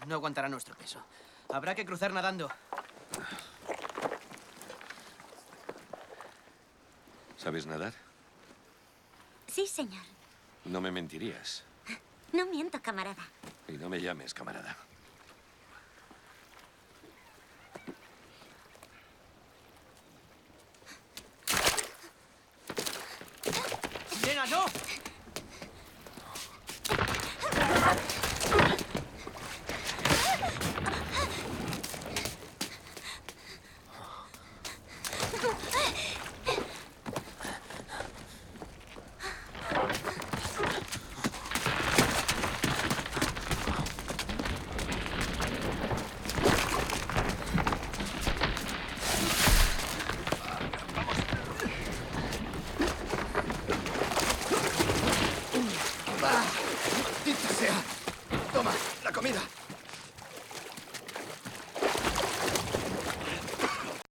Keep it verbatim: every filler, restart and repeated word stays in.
no aguantará nuestro peso. Habrá que cruzar nadando. ¿Sabes nadar? Sí, señor. No me mentirías. No miento, camarada. Y no me llames camarada. ¡Nena, no! ¡Maldita sea! Toma, la comida.